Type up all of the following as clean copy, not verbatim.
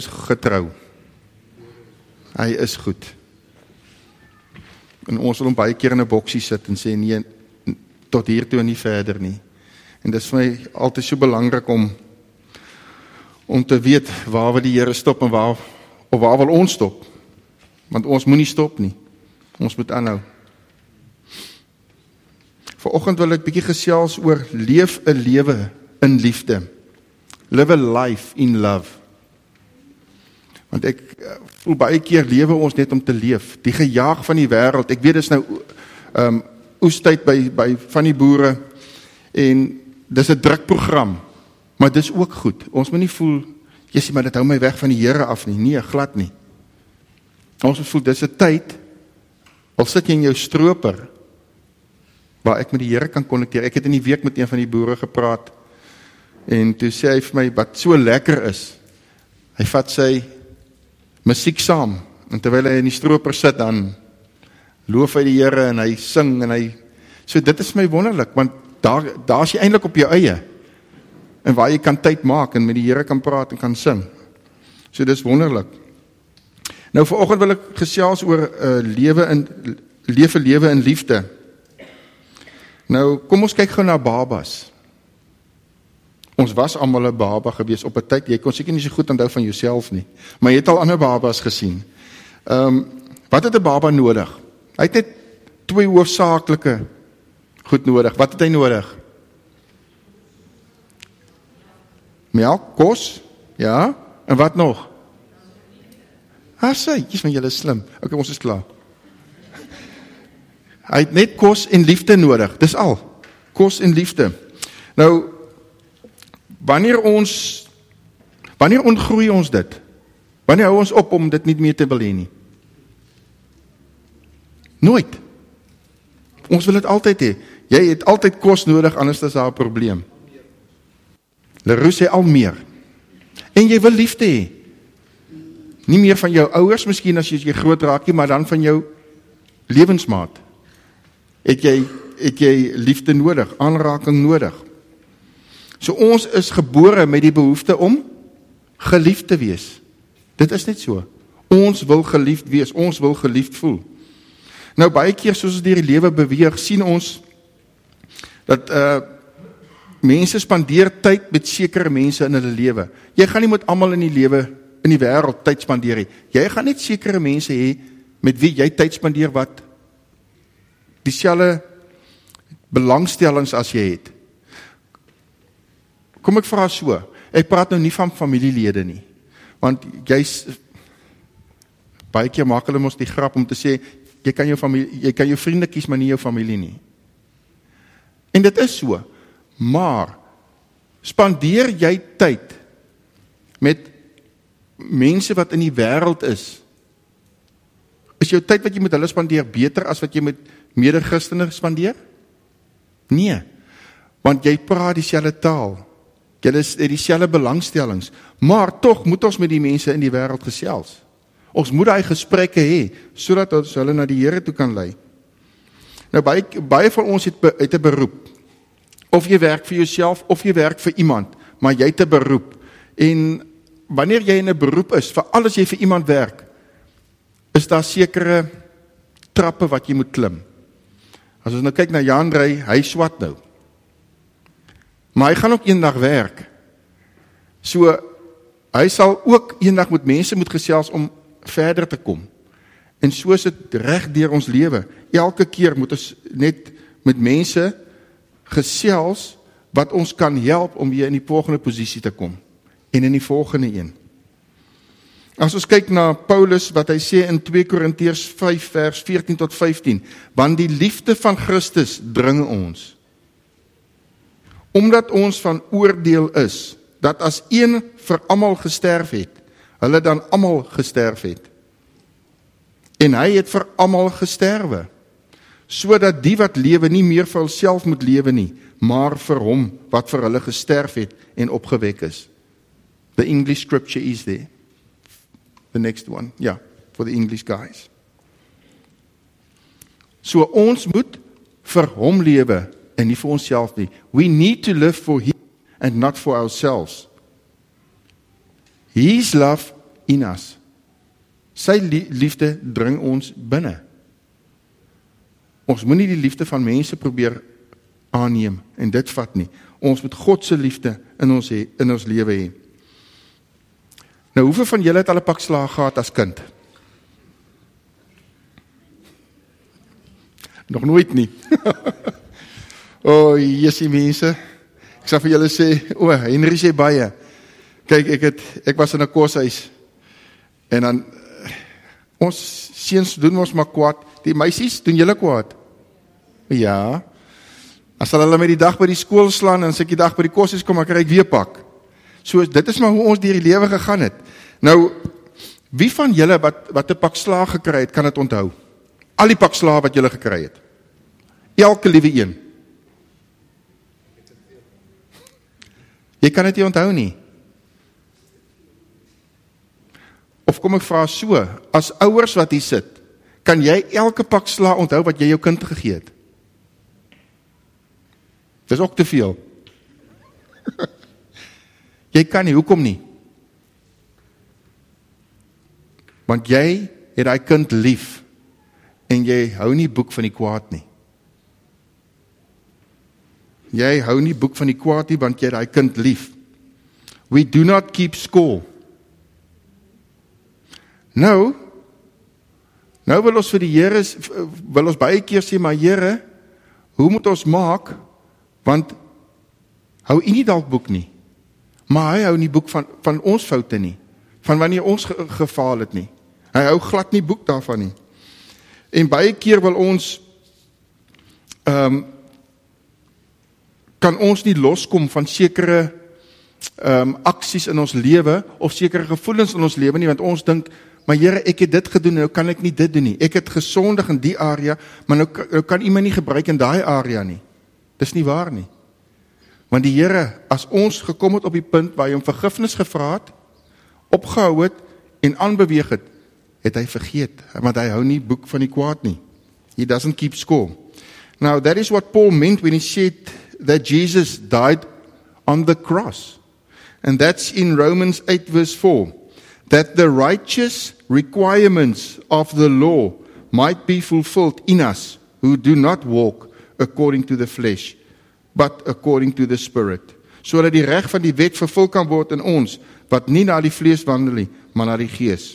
getrou. Hy is goed. En ons wil hom baie keer in 'n boksie sit en sê, nee, tot hier toe en nie verder nie. En dit is vir my altyd so belangrik om te weet waar wil die Here stop en waar wil ons stop. Want ons moet nie stop nie. Ons moet aanhou. Vanoggend wil ek bietjie gesels oor leef 'n lewe in liefde. Live a life in love. Want ek voel baie keer lewe ons net om te leef. Die gejaag van die wêreld. Ek weet dis nou oestyd by van die boere en dis 'n drukprogram. Maar dis ook goed. Ons moet nie voel, Jessie, maar dit hou my weg van die Here af nie. Nee, glad nie. Ons moet voel, dis 'n tyd, al sit jy in jou stroper, waar ek met die Here kan konnekteer. Ek het in die week met een van die boere gepraat, en toe sê hy vir my, wat so lekker is, hy vat sy musiek saam, en terwyl hy in die stroper sit, dan loof hy die Here, en hy sing, en so dit is my wonderlik, want daar is jy eintlik op jou eie, en waar jy kan tyd maak, en met die Here kan praat, en kan sing. So dit is wonderlik. Nou vanoggend wil ek gesels oor lewe in liefde. Nou, kom ons kyk gou na babas. Ons was almal 'n baba gewees op 'n tyd, jy kon seker nie so goed onthou van jouself nie, maar jy het al ander babas gesien. Wat het 'n baba nodig? Hy het net 2 hoofsaaklike goed nodig. Wat het hy nodig? Melk, kos, ja, en wat nog? Sê, kies van julle slim. Okay, ons is klaar. Hy het net kos en liefde nodig, dis al. Kos en liefde. Nou, wanneer ontgroei ons dit? Wanneer hou ons op om dit nie meer te wil hê nie? Nooit. Ons wil dit altyd hê. Jy het altyd kos nodig, anders is daar 'n probleem. Leroux sê al meer. En jy wil liefde hê. Nie meer van jou ouers, miskien as jy groot raak nie, maar dan van jou lewensmaat. Het jy liefde nodig, aanraking nodig. So ons is gebore met die behoefte om geliefd te wees. Dit is net so. Ons wil geliefd wees, ons wil geliefd voel. Nou baie keer soos ons deur die lewe beweeg, sien ons dat mense spandeer tyd met sekere mense in hulle lewe. Jy gaan nie met almal in die lewe in die wêreld tyd spandeer hê. Jy gaan net sekere mense hê met wie jy tyd spandeer wat dieselfde belangstellings as jy het. Kom ek vra so, ek praat nou nie van familielede nie, want baie keer maak hulle mos die grap om te sê, jy kan jou vriende kies, maar nie jou familie nie. En dit is so, maar spandeer jy tyd met mense wat in die wêreld is jou tyd wat jy met hulle spandeer beter as wat jy met mede-Christene spandeer? Nee, want jy praat dieselfde taal, jy het dieselfde belangstellings, maar tog moet ons met die mense in die wêreld gesels. Ons moet daai gesprekke hê, sodat ons hulle na die Here toe kan lei. Nou baie van ons het 'n beroep. Of jy werk vir jouself, of jy werk vir iemand, maar jy het 'n beroep. En wanneer jy in 'n beroep is, veral as jy vir iemand werk, is daar sekere trappe wat jy moet klim. As ons nou kyk na Jan Rey, hy swat nou. Maar hy gaan ook eendag werk. So, hy sal ook eendag met mense moet gesels om verder te kom. En so is dit reg deur ons lewe. Elke keer moet ons net met mense gesels wat ons kan help om weer in die volgende posisie te kom. En in die volgende een. As ons kyk na Paulus, wat hy sê in 2 Korintiërs 5 vers 14 tot 15, want die liefde van Christus dring ons. Omdat ons van oordeel is, dat as een vir almal gesterf het, hulle dan almal gesterf het. En hy het vir almal gesterwe, sodat die wat lewe nie meer vir hulself moet lewe nie, maar vir hom wat vir hulle gesterf het en opgewek is. The English scripture is there. The next one, yeah, for the English guys. So ons moet vir hom lewe en nie vir onsself nie. We need to live for him and not for ourselves. His love in us. Sy liefde dring ons binne. Ons moet nie die liefde van mense probeer aanneem en dit vat nie. Ons moet God se liefde in ons lewe hê. Nou, hoeveel van julle het al 'n pak slaag gehad as kind? Nog nooit nie. Jessie mense, ek sal vir julle sê, Henry sê baie. Kyk, ek was in 'n koshuis, en dan, ons seuns doen ons maar kwaad, die meisies doen julle kwaad. Ja, as hulle met die dag by die skool slaan, en as ek die dag by die koshuis kom, dan kry ek weer pak. So, dit is maar hoe ons deur die lewe gegaan het. Nou, wie van julle wat 'n pak slaag gekry het, kan dit onthou? Al die pak slaag wat julle gekry het. Elke liewe een. Jy kan dit nie onthou nie. Of kom ek vra so, as ouers wat hier sit, kan jy elke pak slaag onthou wat jy jou kind gegee het? Dis ook te veel. Jy kan nie, hoekom nie? Want jy het daai kind lief, en jy hou nie boek van die kwaad nie. Jy hou nie boek van die kwaad nie, want jy het daai kind lief. We do not keep score. Nou wil ons vir die Here, wil ons baie keer sê, maar Here, hoe moet ons maak, want hou U nie dalk boek nie, maar hy hou nie boek van ons foute nie, van wanneer ons gefaal het nie. Hy hou glad nie boek daarvan nie. En baie keer wil ons, kan ons nie loskom van sekere aksies in ons lewe, of sekere gevoelens in ons lewe nie, want ons dink, maar Here, ek het dit gedoen, nou kan ek nie dit doen nie. Ek het gesondig in die area, maar nou kan U my nie gebruik in daai area nie. Dis nie waar nie. Want die Here, as ons gekom het op die punt waar hy hom vergifnis gevra het, opgehou het en aanbeweeg het, het hy vergeet, want hy hou nie boek van die kwaad nie. He doesn't keep score. Now, that is what Paul meant when he said that Jesus died on the cross. And that's in Romans 8 verse 4. That the righteous requirements of the law might be fulfilled in us, who do not walk according to the flesh, but according to the Spirit. Sodat die reg van die wet vervul kan word in ons, wat nie na die vlees wandel nie, maar na die gees.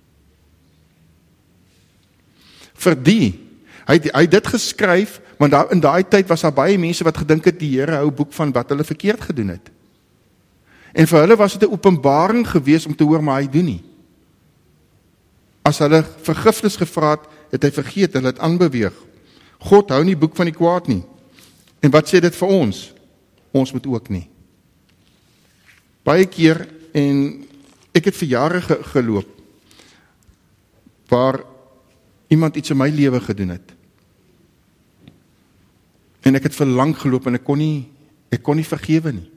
Hy het dit geskryf, want in daai tyd was daar baie mense wat gedink het die Here hou boek van wat hulle verkeerd gedoen het. En vir hulle was dit 'n openbaring gewees om te hoor, maar hy doen nie. As hulle vergifnis gevra het hy vergeet, hulle het aanbeweeg. God hou nie boek van die kwaad nie. En wat sê dit vir ons? Ons moet ook nie. Baie keer, en ek het vir jare geloop, waar iemand iets in my lewe gedoen het. En ek het vir lank geloop, en ek kon nie vergewe nie.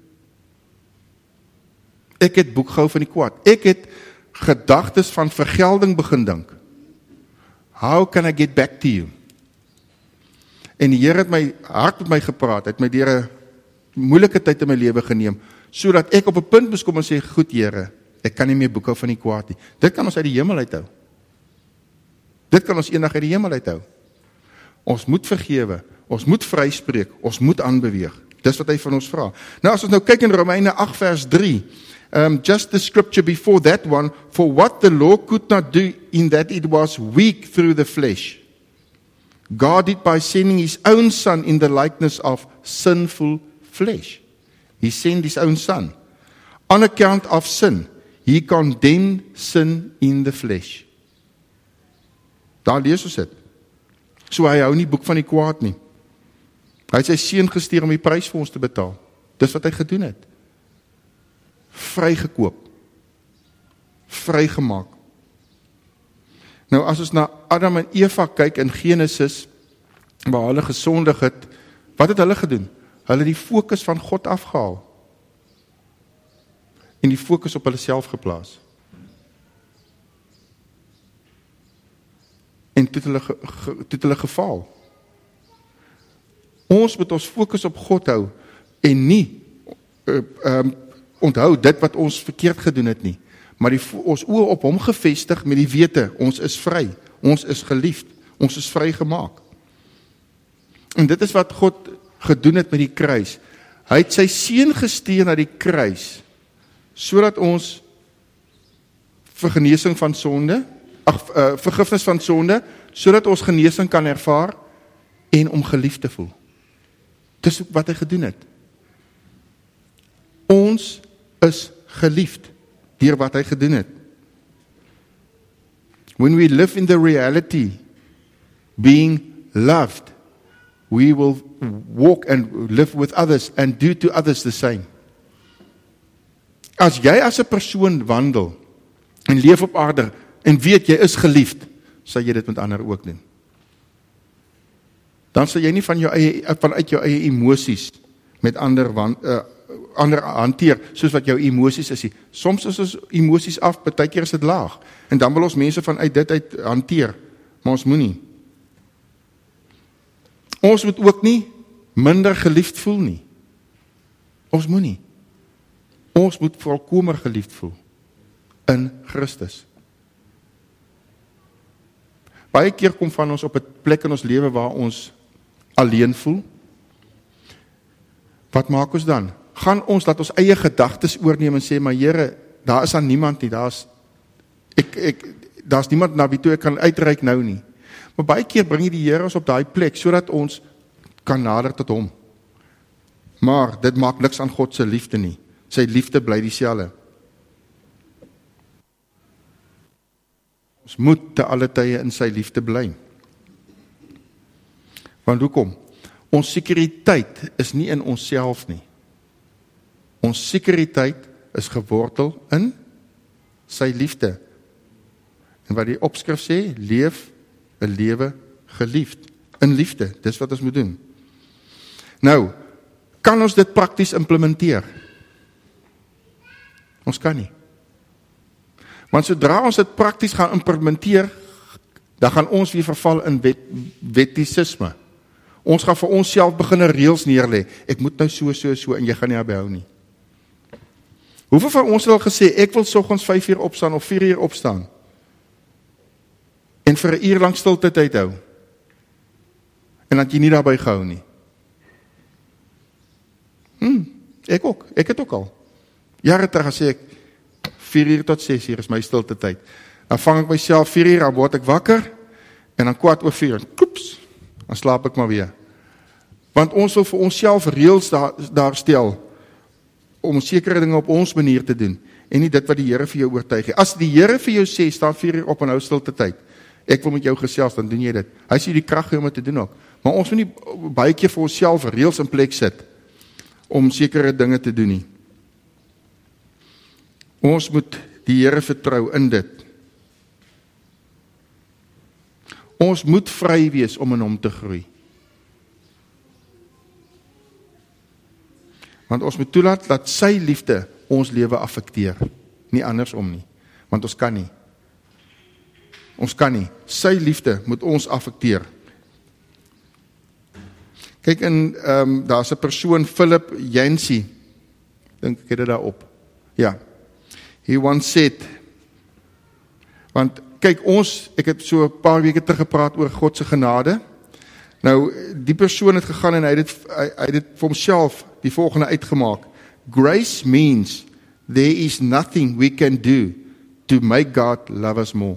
Ek het boek gehou van die kwaad. Ek het gedagtes van vergelding begin dink. How can I get back to you? En die Here het my hart met my gepraat, het my deur 'n moeilike tyd in my lewe geneem, sodat ek op 'n punt moes kom en sê, goed Here, ek kan nie meer boek hou van die kwaad nie. Dit kan ons uit die hemel uithou. Dit kan ons eendag uit die hemel uithou. Ons moet vergewe, ons moet vryspreek, ons moet aanbeweeg. Dis wat hy van ons vra. Nou as ons nou kyk in Romeine 8 vers 3, just the scripture before that one, for what the law could not do in that it was weak through the flesh, God did by sending his own son in the likeness of sinful flesh. He sent his own son. On account of sin, he condemned sin in the flesh. Daar lees ons dit. So hy hou nie boek van die kwaad nie. Hy het sy seun gestuur om die prys vir ons te betaal. Dis wat hy gedoen het. Vrygekoop. Vrygemaak. Nou as ons na Adam en Eva kyk in Genesis, waar hulle gesondig het, wat het hulle gedoen? Hulle die fokus van God afgehaal. En die fokus op hulle self geplaas. En toe het hulle gefaal. Ons moet ons fokus op God hou, en nie onthou dit wat ons verkeerd gedoen het nie, maar ons oë op hom gefestig met die wete, ons is vry, ons is geliefd, ons is vrygemaak. En dit is wat God gedoen het met die kruis. Hy het sy seun gestuur na die kruis, sodat ons vir genesing van sonde, vergifnis van sonde, sodat ons genesing kan ervaar en om geliefd te voel. Dis wat hy gedoen het. Ons is geliefd deur wat hy gedoen het. When we live in the reality, being loved, we will walk and live with others and do to others the same. As jy as 'n persoon wandel en leef op aarde en weet jy is geliefd, sal jy dit met ander ook doen. Dan sal jy nie vanuit jou eie emosies met ander hanteer, soos wat jou emosies is. Soms is ons emosies af, partykeer is dit laag, en dan wil ons mense vanuit dit uit hanteer, maar ons moenie. Ons moet ook nie minder geliefd voel nie. Ons moenie. Ons moet volkomer geliefd voel in Christus. Baie keer kom van ons op 'n plek in ons lewe waar ons alleen voel. Wat maak ons dan? Gaan ons laat ons eie gedagtes oorneem en sê, maar Here, daar is aan niemand nie, daar's niemand na wie toe ek kan uitreik nou nie. Maar baie keer bring jy die Here ons op daai plek, sodat ons kan nader tot hom. Maar dit maak niks aan God se liefde nie. Sy liefde bly dieselfde. Ons moet te alle tye in sy liefde bly. Want hoekom? Ons sekuriteit is nie in onsself nie. Ons sekuriteit is gewortel in sy liefde. En wat die opskrif sê, leef 'n lewe geliefd. In liefde, dis wat ons moet doen. Nou, kan ons dit prakties implementeer? Ons kan nie. Want sodra ons dit prakties gaan implementeer, dan gaan ons weer verval in wettisisme. Ons gaan vir onsself begin reëls neerlê. Ek moet nou so en jy gaan nie daarby hou nie. Hoeveel van ons het al gesê, ek wil soggens 5 uur opstaan of 4 uur opstaan en vir 'n uur lank stilte tyd hou en dat jy nie daarby gehou nie? Ek het ook al. Jare terug gesê ek 4 uur tot 6 uur is my stilte tyd. Dan vang ek myself 4 uur, dan word ek wakker en dan 4:15, koeps, dan slaap ek maar weer. Want ons wil vir onsself reëls daar stel om sekere dinge op ons manier te doen en nie dit wat die Here vir jou oortuig. As die Here vir jou sê, staan 4 uur op en hou stilte tyd. Ek wil met jou gesels, dan doen jy dit. Hy sê die krag om dit te doen ook. Maar ons moet nie baie keer vir onsself reëls in plek sit om sekere dinge te doen nie. Ons moet die Here vertrou in dit. Ons moet vry wees om in hom te groei. Want ons moet toelaat dat sy liefde ons lewe affekteer. Nie andersom nie. Want ons kan nie. Ons kan nie. Sy liefde moet ons affekteer. Kyk daar's 'n persoon, Philip Yancey. Dink ek het dit daarop. Ja. He once said, want kyk ek het so 'n paar weke terug gepraat oor God se genade. Nou, die persoon het gegaan en hy het dit vir homself die volgende uitgemaak. Grace means there is nothing we can do to make God love us more.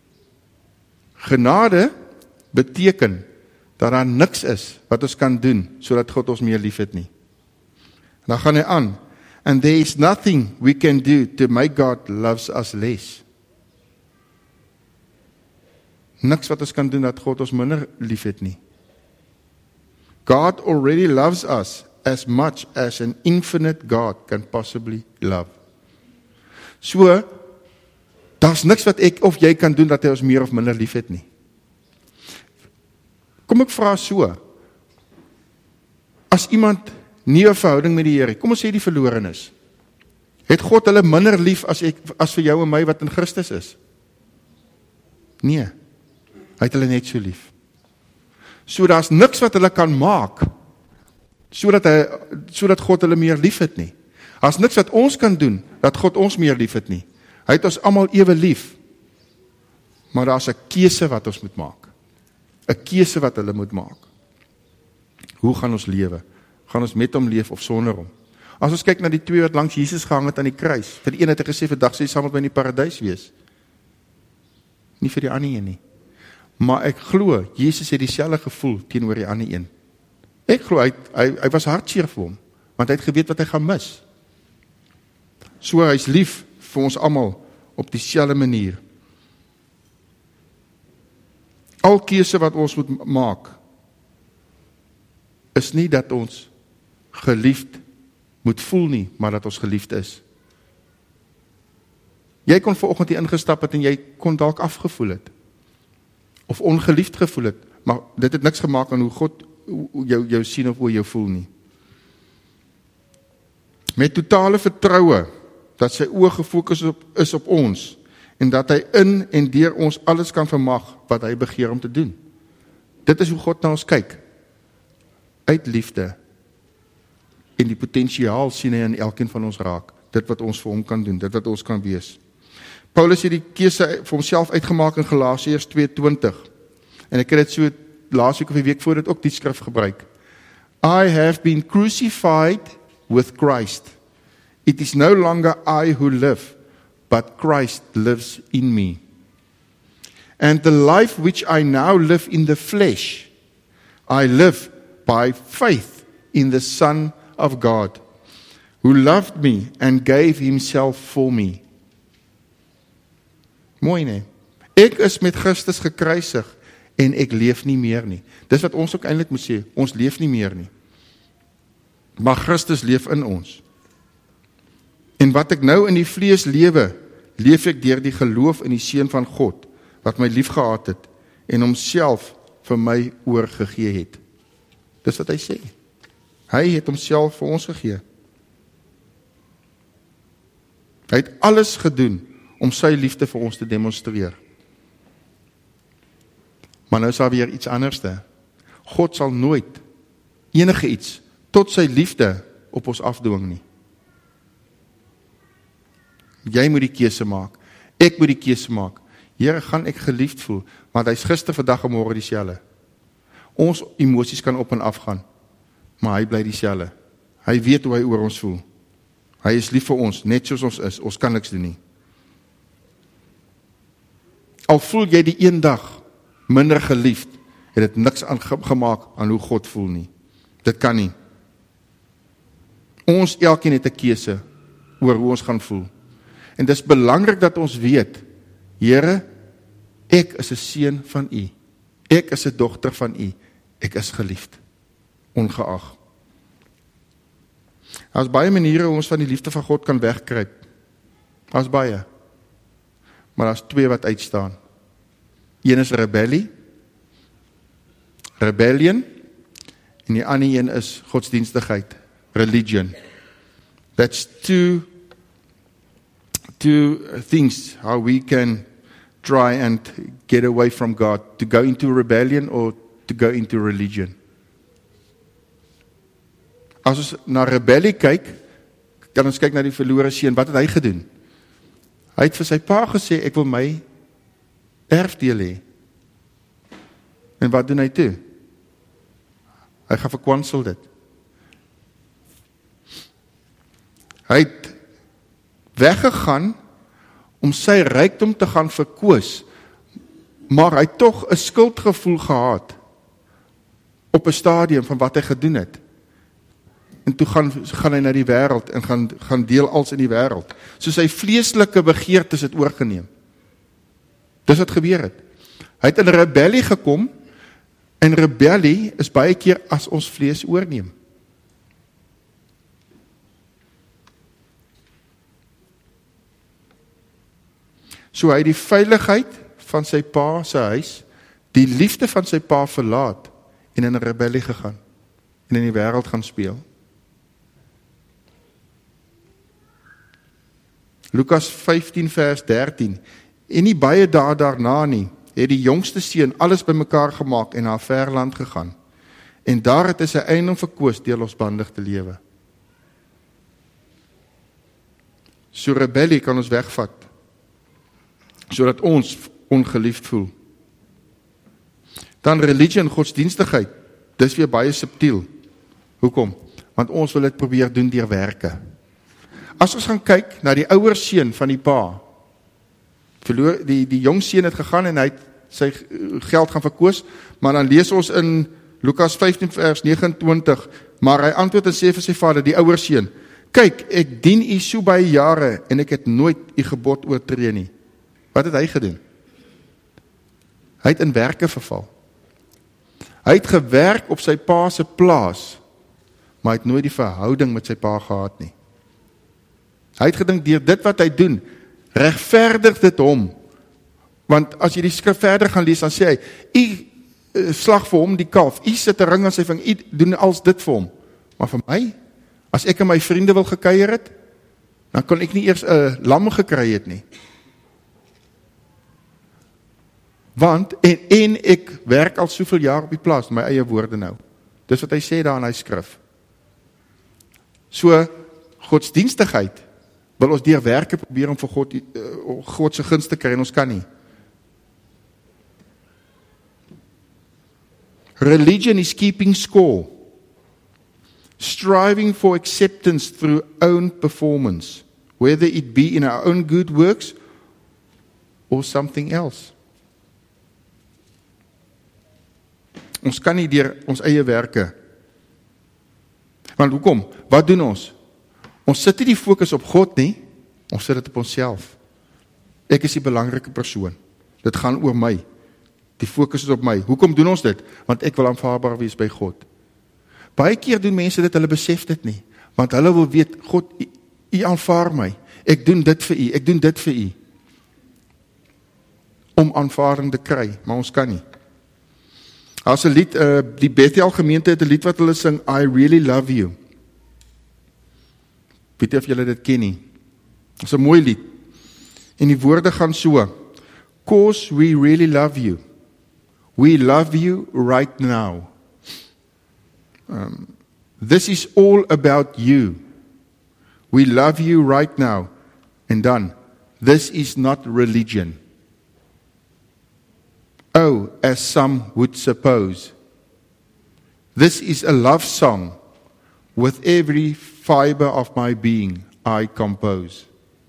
Genade beteken dat daar niks is wat ons kan doen sodat God ons meer liefhet nie. Dan gaan hy aan. And there is nothing we can do to make God loves us less. Niks wat ons kan doen dat God ons minder liefhet nie. God already loves us as much as an infinite God can possibly love. So, daar's niks wat ek of jy kan doen dat hy ons meer of minder liefhet nie. Kom ek vra so, as iemand nie 'n verhouding met die Here, kom ons sê die verlorenes, het God hulle minder lief as vir jou en my wat in Christus is? Nee, hy het hulle net so lief. So daar's niks wat hulle kan maak, sodat God hulle meer lief het nie. Daar's niks wat ons kan doen, dat God ons meer lief het nie. Hy het ons almal ewe lief. Maar daar is 'n keuse wat ons moet maak. 'n Keuse wat hulle moet maak. Hoe gaan ons lewe? Gaan ons met hom leef of sonder hom? As ons kyk na die twee wat langs Jesus gehang het aan die kruis, vir die een het hy gesê, vandag sal jy saam met my in die paradys wees. Nie vir die ander een nie. Maar ek glo, Jesus het dieselfde gevoel teenoor die ander een. Ek glo, hy was hartseer vir hom, want hy het geweet wat hy gaan mis. So hy is lief vir ons almal op dieselfde manier. Al keuse wat ons moet maak, is nie dat ons geliefd moet voel nie, maar dat ons geliefd is. Jy kon vanoggend hier ingestap het en jy kon dalk afgevoel het, of ongeliefd gevoel het, maar dit het niks gemaak aan hoe God jou sien of hoe jou voel nie. Met totale vertroue, dat sy oë gefokus is op ons, en dat hy in en deur ons alles kan vermag, wat hy begeer om te doen. Dit is hoe God na ons kyk, uit liefde, en die potensiaal sien hy in elkeen van ons raak, dit wat ons vir hom kan doen, dit wat ons kan wees. Paulus het die keuse vir homself uitgemaak in Galasiërs 2:20, en ek het dit so laasweek of die week voor dit ook die skrif gebruik. I have been crucified with Christ. It is no longer I who live, but Christ lives in me. And the life which I now live in the flesh, I live by faith in the Son of God, who loved me and gave himself for me. Mooi nie? Ek is met Christus gekruisig en ek leef nie meer nie. Dis wat ons ook eintlik moet sê, ons leef nie meer nie. Maar Christus leef in ons. En wat ek nou in die vlees lewe, leef ek deur die geloof in die Seun van God, wat my lief gehad het, en homself vir my oorgegee het. Dis wat hy sê. Hy het homself vir ons gegee. Hy het alles gedoen om sy liefde vir ons te demonstreer. Maar nou is daar weer iets anderste. God sal nooit enige iets tot sy liefde op ons afdwing nie. Jy moet die keuse maak. Ek moet die keuse maak. Here, gaan ek geliefd voel? Want hy is gister, vandag en môre dieselfde. Ons emosies kan op en af gaan, maar hy bly dieselfde. Hy weet hoe hy oor ons voel. Hy is lief vir ons, net soos ons is. Ons kan niks doen nie. Al voel jy die een dag minder geliefd, het dit niks aangemaak aan hoe God voel nie. Dit kan nie. Ons elkeen het 'n keuse oor hoe ons gaan voel. En dit is belangrik dat ons weet, Here, ek is 'n seun van U. Ek is 'n dogter van U. Ek is geliefd, ongeag. Daar's baie maniere hoe ons van die liefde van God kan wegkruip. Daar's baie. Maar daar's twee wat uitstaan. Een is rebellion, en die ander een is godsdienstigheid, religion. That's two things how we can try and get away from God, to go into rebellion or to go into religion. As ons na rebellie kyk, kan ons kyk na die verlore seun. Wat het hy gedoen? Hy het vir sy pa gesê, ek wil my erfdeel hê. En wat doen hy toe? Hy gaan verkwansel dit. Hy het weggegaan om sy rykdom te gaan verkoos, maar hy het tog 'n skuldgevoel gehad op 'n stadium van wat hy gedoen het. En toe gaan hy na die wêreld en gaan deel als in die wêreld. So sy vleeslike begeertes het oorgeneem. Dis wat gebeur het. Hy het in rebellie gekom, en rebellie is baie keer as ons vlees oorneem. So hy het die veiligheid van sy pa se huis, die liefde van sy pa verlaat, en in rebellie gegaan, en in die wêreld gaan speel. Lukas 15 vers 13, en nie baie dae daarna nie, het die jongste seun alles bymekaar gemaak en na 'n ver land gegaan. En daar het hy sy eiendom verkoos deur losbandig te lewe. So rebellie kan ons wegvat sodat ons ongeliefd voel. Dan religie, godsdienstigheid, dis weer baie subtiel. Hoekom? Want ons wil dit probeer doen deur werke. As ons gaan kyk na die ouer seun van die pa, die jong seun het gegaan en hy het sy geld gaan verkoos, maar dan lees ons in Lukas 15 vers 29, maar hy antwoord en sê vir sy vader, die ouer seun, kyk, ek dien u so baie jare en ek het nooit u gebod oortree nie. Wat het hy gedoen? Hy het in werke verval. Hy het gewerk op sy pa se plaas, maar hy het nooit die verhouding met sy pa gehad nie. Hy het gedink, deur dit wat hy doen, regverdig dit hom. Want as jy die skrif verder gaan lees, dan sê hy, u slag vir hom die kalf, u sit 'n ring aan sy vinger, u doen als dit vir hom. Maar vir my, as ek en my vriende wil gekuier het, dan kon ek nie eers 'n lam gekry het nie. Want, en ek werk al soveel jaar op die plaas, my eie woorde nou. Dis wat hy sê daar in hy skrif. So, godsdienstigheid, wil ons deur werke probeer om vir God se gunst te kry, en ons kan nie. Religion is keeping score. Striving for acceptance through own performance, whether it be in our own good works or something else. Ons kan nie deur ons eie werke. Want hoekom? Wat doen ons? Ons sit nie die fokus op God nie, ons sit dit op onsself. Ek is die belangrike persoon. Dit gaan oor my. Die fokus is op my. Hoekom doen ons dit? Want ek wil aanvaarbaar wees by God. Baie keer doen mense dit, hulle besef dit nie. Want hulle wil weet, God, u aanvaar my. Ek doen dit vir u, ek doen dit vir u. Om aanvaarding te kry, maar ons kan nie. As 'n lied, die Bethel gemeente het 'n lied wat hulle sing, I really love you. Weet jy of julle dit ken nie? Dit is 'n mooi lied. En die woorde gaan so, 'Cause we really love you. We love you right now. This is all about you. We love you right now. En dan, this is not religion. Oh, as some would suppose. This is a love song. With every fiber of my being, I compose.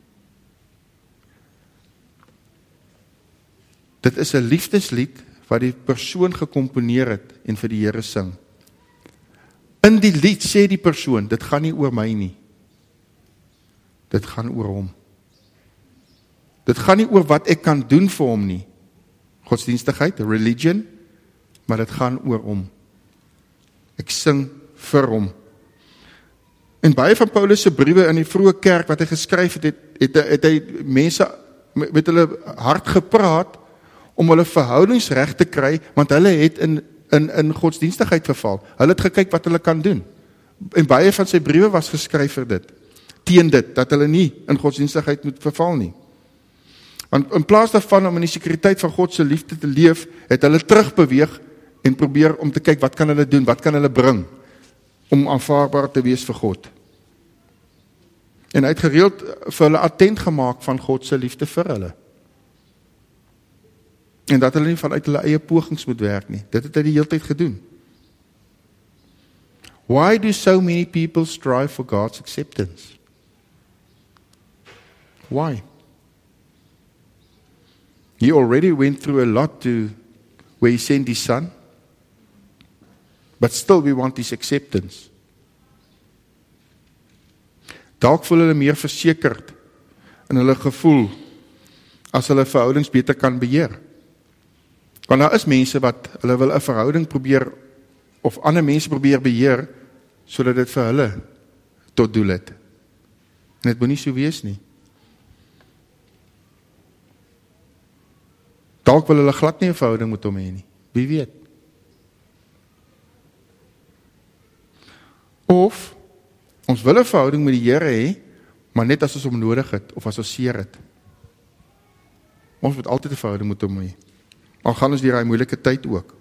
Dit is 'n liefdeslied wat die persoon gekomponeer het en vir die Here sing. In die lied sê die persoon, dit gaan nie oor my nie. Dit gaan oor hom. Dit gaan nie oor wat ek kan doen vir hom nie. Godsdienstigheid, religion, maar dit gaan oor hom. Ek sing vir hom. En baie van Paulus se briewe in die vroeë kerk wat hy geskryf het hy mense met hulle hart gepraat om hulle verhoudings reg te kry, want hulle het in godsdienstigheid verval. Hulle het gekyk wat hulle kan doen. En baie van sy briewe was geskryf vir dit, teen dit, dat hulle nie in godsdienstigheid moet verval nie. Want in plaas daarvan om in die sekuriteit van God se liefde te leef, het hulle terugbeweeg en probeer om te kyk wat kan hulle doen, wat kan hulle bring om aanvaarbaar te wees vir God. En hy het gereeld vir hulle attent gemaak van God se liefde vir hulle. En dat hulle nie vanuit hulle eie pogings moet werk nie. Dit het hy die hele tyd gedoen. Why do so many people strive for God's acceptance? Why? He already went through a lot to where he sent his son, but still we want his acceptance. Dalk voel hulle meer versekerd in hulle gevoel as hulle verhoudings beter kan beheer. Want daar is mense wat hulle wil 'n verhouding probeer of ander mense probeer beheer sodat dit vir hulle tot doel het. En dit moet nie so wees nie. Dalk wil hulle glad nie 'n verhouding met hom hê nie. Wie weet? Of ons wil 'n verhouding met die Here hê, maar net as ons hom nodig het of as ons seer het. Ons moet altyd 'n verhouding met hom hê. Al gaan ons deur daai moeilike tyd ook.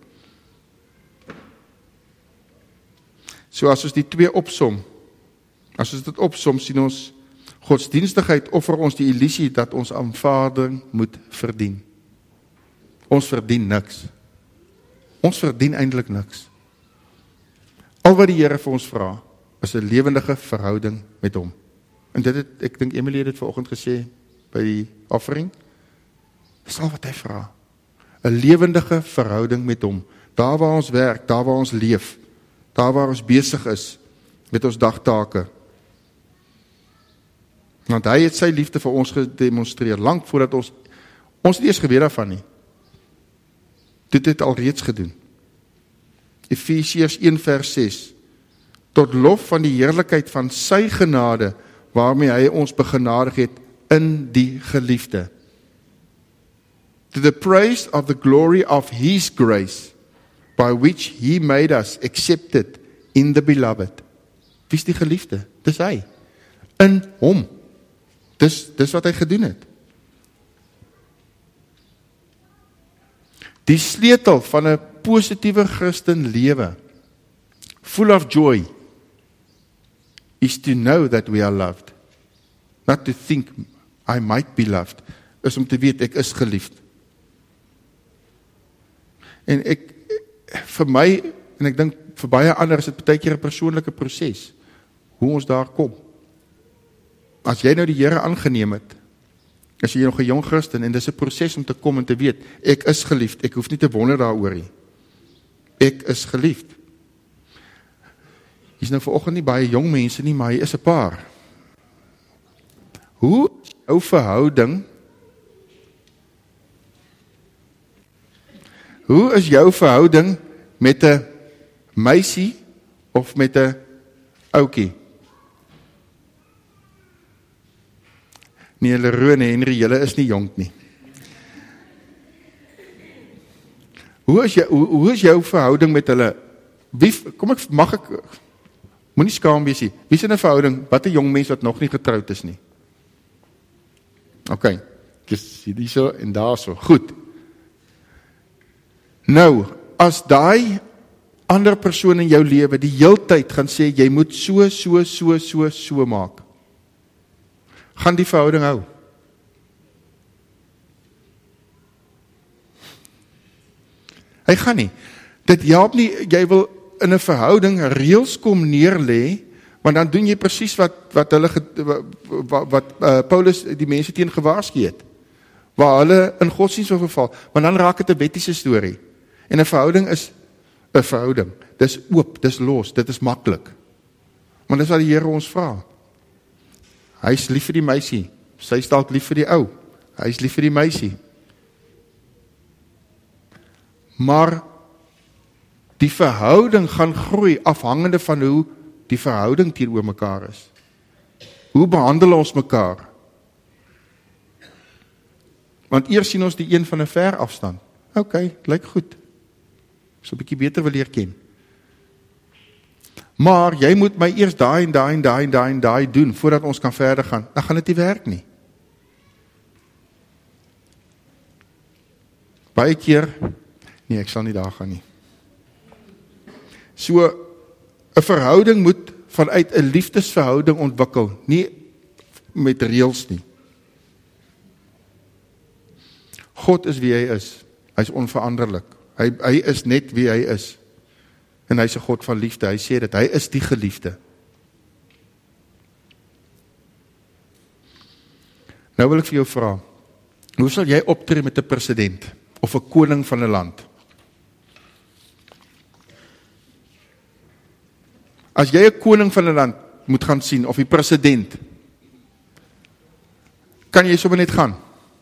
So as ons die twee opsom, as ons dit opsom, sien ons, Godsdienstigheid offer ons die illusie dat ons aanvaarding moet verdien. Ons verdien niks. Ons verdien eintlik niks. Al wat die Here vir ons vra, is 'n lewendige verhouding met hom. En dit het, ek dink Emily het dit vanoggend gesê, by die offering, dis al wat hy vra. 'n lewendige verhouding met hom. Daar waar ons werk, daar waar ons leef, daar waar ons besig is, met ons dagtake. Want hy het sy liefde vir ons gedemonstreer, lank voordat ons het eers geweet daarvan nie. Dit het al reeds gedoen. Efesiërs 1 vers 6, tot lof van die heerlikheid van sy genade, waarmee hy ons begenadig het in die geliefde. To the praise of the glory of his grace, by which he made us accepted in the beloved. Wie is die geliefde? Dis hy. In hom. Dis wat hy gedoen het. Die sleutel van 'n positiewe Christen lewe, full of joy, is to know that we are loved. Not to think I might be loved. Is om te weet ek is geliefd. En vir my, en ek dink vir baie ander is dit baie keer 'n persoonlike proses, hoe ons daar kom. As jy nou die Here aangeneem het, as jy nog 'n jong Christen, en dis 'n proses om te kom en te weet, ek is geliefd, ek hoef nie te wonder daaroor nie. Ek is geliefd. Hier is nou vanoggend nie baie jong mense nie, maar hier is 'n paar. Hoe is jou verhouding? Hoe is jou verhouding met 'n meisie of met 'n oukie? Nee, Leroe en Henry, julle is nie jonk nie. Hoe is jou verhouding met hulle? Mag ek, moenie skaam wees nie. Wie is in 'n verhouding, wat 'n jong mens wat nog nie getroud is nie? OK, dis hier so en daar so. Goed. Nou, as daai ander persoon in jou lewe die heeltyd gaan sê, jy moet so maak, gaan die verhouding hou. Hy gaan nie. Dit help nie, jy wil in 'n verhouding reëls kom neerlê, want dan doen jy presies wat Paulus die mense teen gewaarsku het, waar hulle in godsdienst verval, want dan raak dit 'n wettiese storie. En 'n verhouding is 'n verhouding. Dis oop, dis los, dit is maklik. Maar dis wat die Here ons vra. Hy is lief vir die meisie, sy is dalk lief vir die ou. Hy is lief vir die meisie. Maar die verhouding gaan groei afhangende van hoe die verhouding teenoor mekaar is. Hoe behandel ons mekaar? Want eers sien ons die een van 'n ver afstand. OK, lyk goed. So 'n bietjie beter wil leer ken. Maar jy moet my eers daai doen voordat ons kan verder gaan. Dan gaan dit nie werk nie. Baie keer, nee, ek sal nie daar gaan nie. So 'n verhouding moet vanuit 'n liefdesverhouding ontwikkel, nie met reëls nie. God is wie hy is. Hy is onveranderlik. Hy is net wie hy is. En hy is 'n God van liefde. Hy sê dit, hy is die geliefde. Nou wil ek vir jou vra, hoe sal jy optree met 'n president of 'n koning van 'n land? As jy 'n koning van 'n land moet gaan sien, of die president, kan jy sommer net gaan?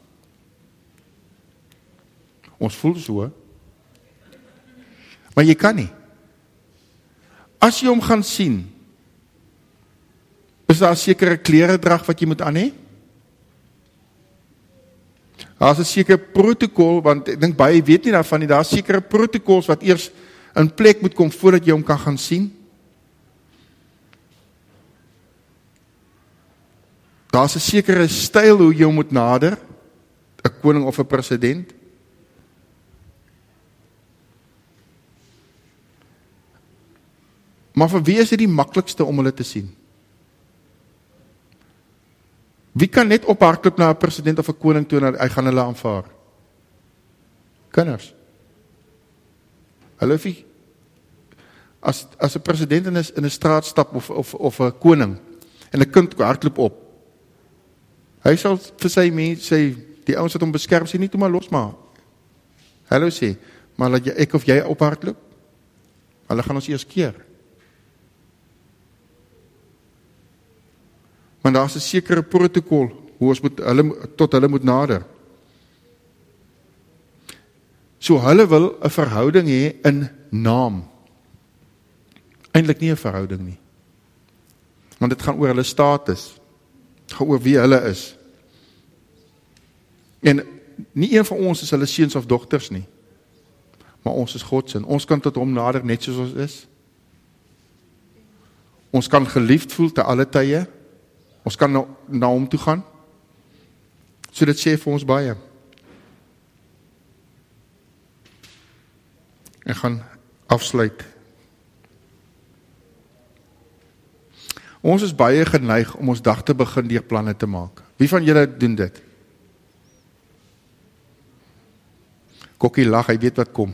Ons voel so, maar jy kan nie. As jy hom gaan sien, is daar 'n sekere kleredrag wat jy moet aan hê? Daar is 'n sekere protokol, want ek dink baie weet nie daarvan nie, daar is sekere protokols wat eers in plek moet kom voordat jy hom kan gaan sien. Daar is 'n sekere styl hoe jy hom moet nader, 'n koning of 'n president. Maar vir wie is dit die maklikste om hulle te sien? Wie kan net ophardloop na 'n president of 'n koning toe en hy gaan hulle aanvaar? Kinders. Hulle hoef nie, as 'n president in 'n straat stap of 'n koning en 'n kind hardloop op, hy sal vir sy mense, die ouens wat hom beskerm, sê nie toe maar los maar. Hallo sê, maar laat ek of jy ophardloop? Hulle gaan ons eers keer. Want daar is 'n sekere protokol hoe ons tot hulle moet nader. So hulle wil 'n verhouding hê in naam. Eintlik nie 'n verhouding nie. Want dit gaan oor hulle status. Dit gaan oor wie hulle is. En nie een van ons is hulle seuns of dogters nie. Maar ons is God se. Ons kan tot hom nader net soos ons is. Ons kan geliefd voel te alle tye. Ons kan na hom toe gaan. So dit sê vir ons baie. Ek gaan afsluit. Ons is baie geneig om ons dag te begin deur planne te maak. Wie van julle doen dit? Kokkie lag, hy weet wat kom.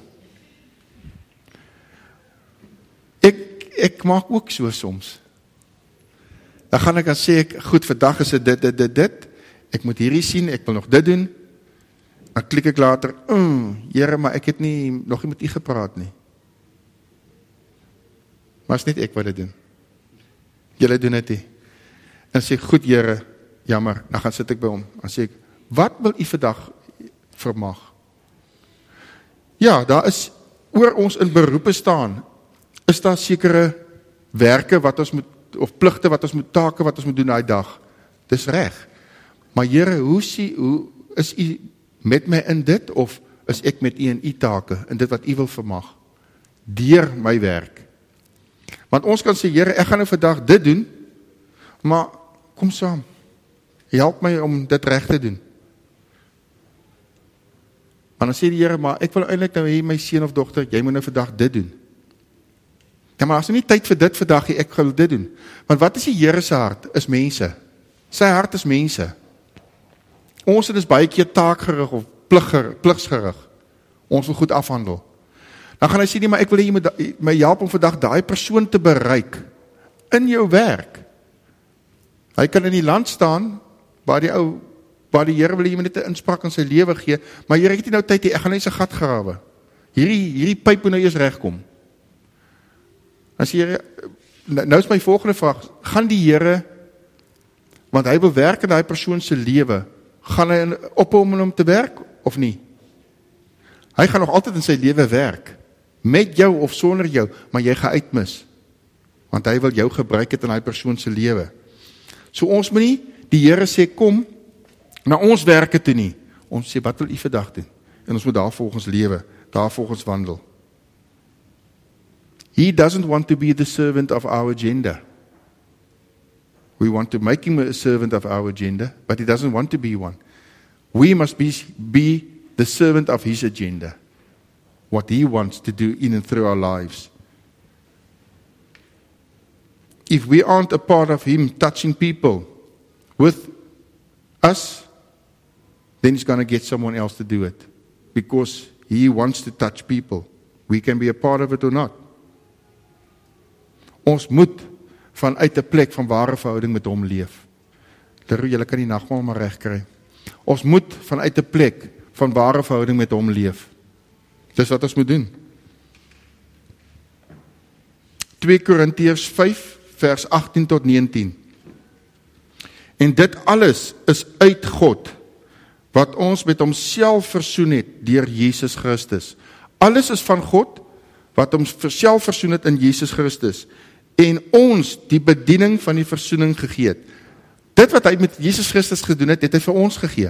Ek maak ook so soms. Dan gaan ek sê ek, goed, vandag is dit. Ek moet hierdie sien, ek wil nog dit doen. Dan klik ek later, Here, maar ek het nog nie met u gepraat nie. Maar is net ek wat dit doen. Julle doen dit nie. En sê, goed Here, jammer, dan gaan sit ek by hom. Dan sê ek, wat wil u vandag vermag? Ja, daar is, oor ons in beroepe staan, is daar sekere werke wat ons moet, of pligte wat ons moet, take wat ons moet doen daai dag. Dis reg. Maar Here, hoe is u met my in dit, of is ek met u in u take, in dit wat u wil vermag? Deur my werk. Want ons kan sê, Here, ek gaan nou vandag dit doen, maar kom saam. Help my om dit reg te doen. Maar dan sê die Here, maar ek wil eintlik nou hê my seun of dogter, jy moet nou vandag dit doen. Ja, maar as er nie tyd vir dit vandag, ek wil dit doen. Want wat is die Here se hart? Is mense. Sy hart is mense. Ons is baie keer taakgerig of pligsgerig. Ons wil goed afhandel. Dan gaan hy sê, nee, maar ek wil hê jy moet my help om vandag daai persoon te bereik in jou werk. Hy kan in die land staan, waar die Here wil jy net 'n inspraak in sy lewe gee, maar Here, ek het nie nou tyd nie, ek gaan net sy gat grawe. Hierdie pyp moet nou eers regkom. Dan sê Here, nou is my volgende vraag, gaan die Here, want hy wil werk in daai persoon se lewe, gaan hy ophou om hom te werk, of nie? Hy gaan nog altyd in sy lewe werk, met jou of sonder jou, maar jy gaan uitmis, want hy wil jou gebruik het in daai persoon se lewe. So ons moet nie, die Here sê, kom, na ons werke toe nie. Ons sê, wat wil u vandag doen? En ons moet daar volgens lewe, daar volgens wandel. He doesn't want to be the servant of our agenda. We want to make him a servant of our agenda, but he doesn't want to be one. We must be the servant of his agenda. What he wants to do in and through our lives. If we aren't a part of him touching people with us, then he's going to get someone else to do it. Because he wants to touch people. We can be a part of it or not. Ons moet vanuit 'n plek van ware verhouding met hom leef. Leroe, julle kan die nagmaal maar reg kry. Ons moet vanuit 'n plek van ware verhouding met hom leef. Dis wat ons moet doen. 2 Korintiërs 5 vers 18 tot 19. En dit alles is uit God, wat ons met homself versoen het deur Jesus Christus. Alles is van God, wat ons self versoen het in Jesus Christus, en ons die bediening van die versoening gegee het. Dit wat hy met Jesus Christus gedoen het, het hy vir ons gegee.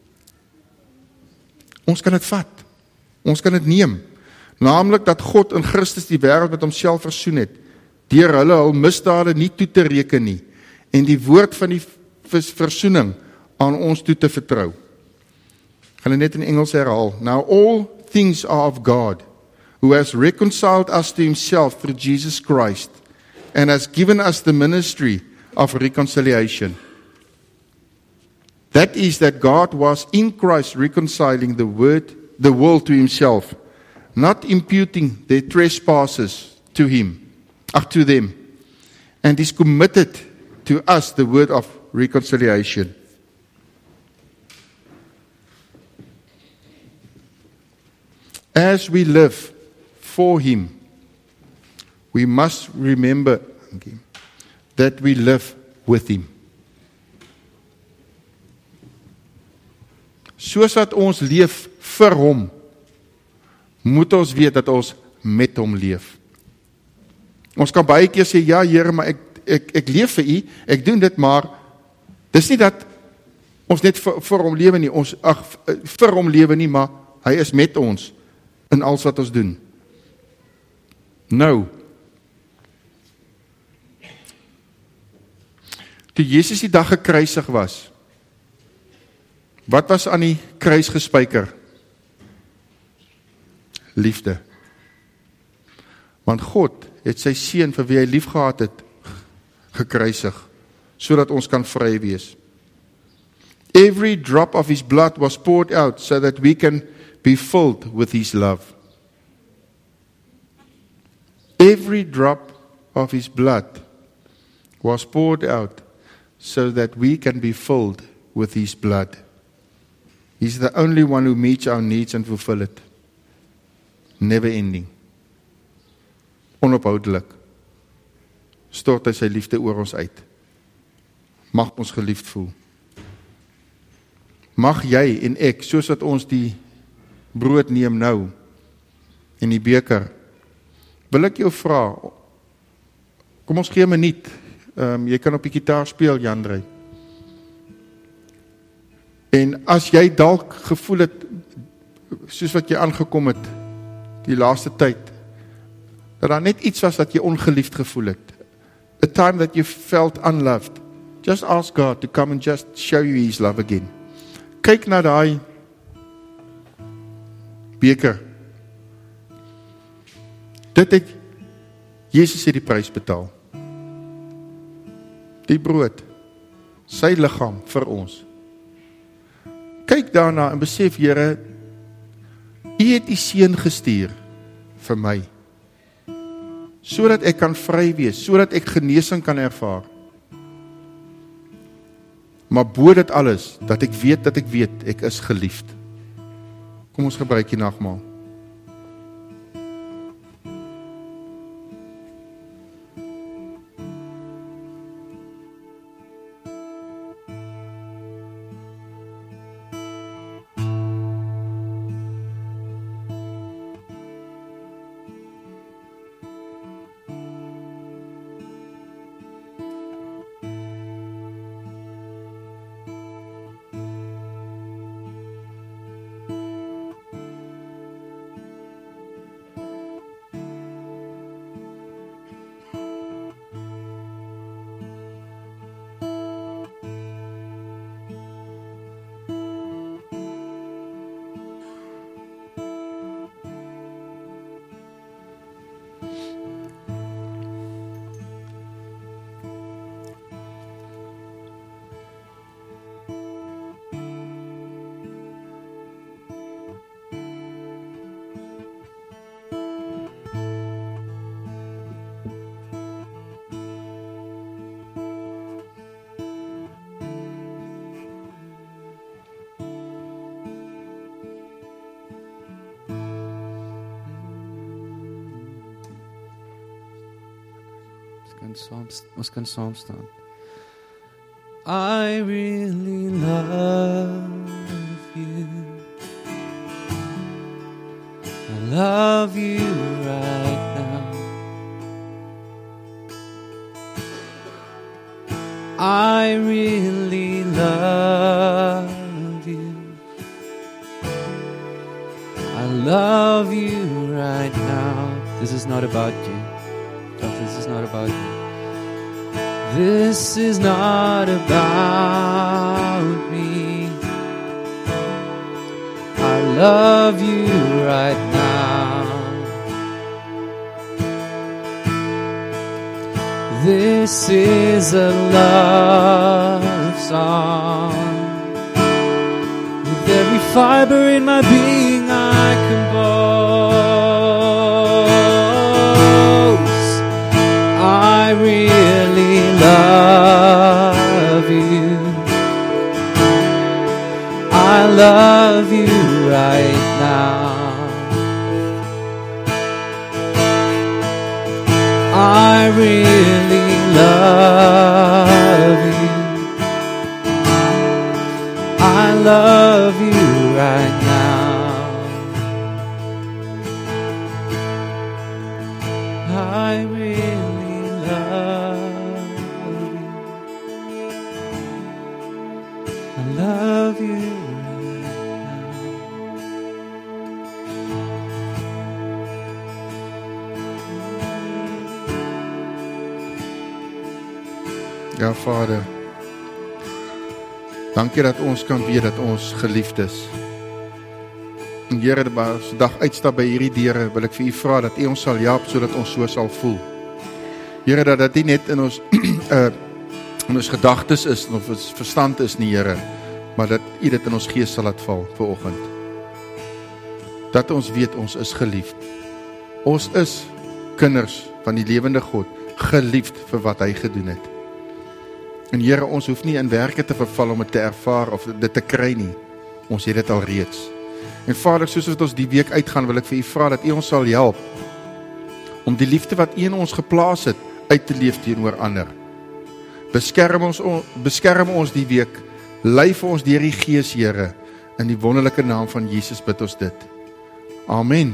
Ons kan dit vat. Ons kan dit neem. Naamlik dat God in Christus die wêreld met homself versoen het, deur hulle hul misdade nie toe te reken nie, en die woord van die versoening aan ons toe te vertrou. Ek gaan net in Engels herhaal. Now all things are of God, who has reconciled us to himself through Jesus Christ, and has given us the ministry of reconciliation. That is that God was in Christ reconciling the world to himself, not imputing their trespasses to them, and is committed to us the word of reconciliation. As we live for him, we must remember that we live with him. Soos wat ons leef vir hom, moet ons weet dat ons met hom leef. Ons kan baie keer sê, ja Here, maar ek leef vir u, ek doen dit, maar dis nie dat ons net vir hom lewe nie, vir hom lewe nie, maar hy is met ons in alles wat ons doen. Nou, toe Jesus die dag gekruisig was, wat was aan die kruis gespyker? Liefde. Want God het sy seun vir wie hy lief gehad het, gekruisig, sodat ons kan vry wees. Every drop of his blood was poured out so that we can be filled with his love. Every drop of his blood was poured out so that we can be filled with his blood. He's the only one who meets our needs and fulfill it. Never ending. Onophoudelik. Stort hy sy liefde oor ons uit. Mag ons geliefd voel. Mag jy en ek, soos wat ons die brood neem nou, en die beker, wil ek jou vra, kom ons gee 'n minuut, jy kan op die gitaar speel, Jandrey. En as jy dalk gevoel het, soos wat jy aangekom het, die laaste tyd, dat daar net iets was dat jy ongeliefd gevoel het, a time that you felt unloved, just ask God to come and just show you his love again. Kyk na daai beker. Dit het, Jesus het die prys betaal. Die brood, sy liggaam vir ons. Kyk daarna en besef, Here, u het die seun gestuur vir my, sodat ek kan vry wees, sodat ek genesing kan ervaar. Maar bo dit alles, dat ek weet, ek is geliefd. Kom ons gebruik die nagmaal. Ons kan saam staan. I really love you. I love you right now. I really love you. I love you right now. This is not about you. This is not about you. This is not about me. I love you right now. This is a love song. fiber in my being I can boast. I really love you. I love you right now. I really love you. I love you right now. I really love you. I love you right now. Ja, Vader. Dankie dat ons kan weet dat ons geliefd is. En Here, as die dag uitstap by hierdie deure, wil ek vir U vra dat U ons sal help sodat ons so sal voel. Here, dat dit nie net in ons in ons gedagtes is of ons verstand is nie, Here, maar dat U dit in ons gees sal laat val vanoggend. Dat ons weet ons is geliefd. Ons is kinders van die lewende God, geliefd vir wat Hy gedoen het. En Here, ons hoef nie in werke te verval om dit te ervaar of dit te kry nie. Ons het dit al reeds. En Vader, soos wat ons die week uitgaan, wil ek vir U vra dat U ons sal help om die liefde wat U in ons geplaas het, uit te leef teenoor ander. Beskerm ons die week, lei vir ons deur die Gees, Here, in die wonderlike naam van Jesus bid ons dit. Amen.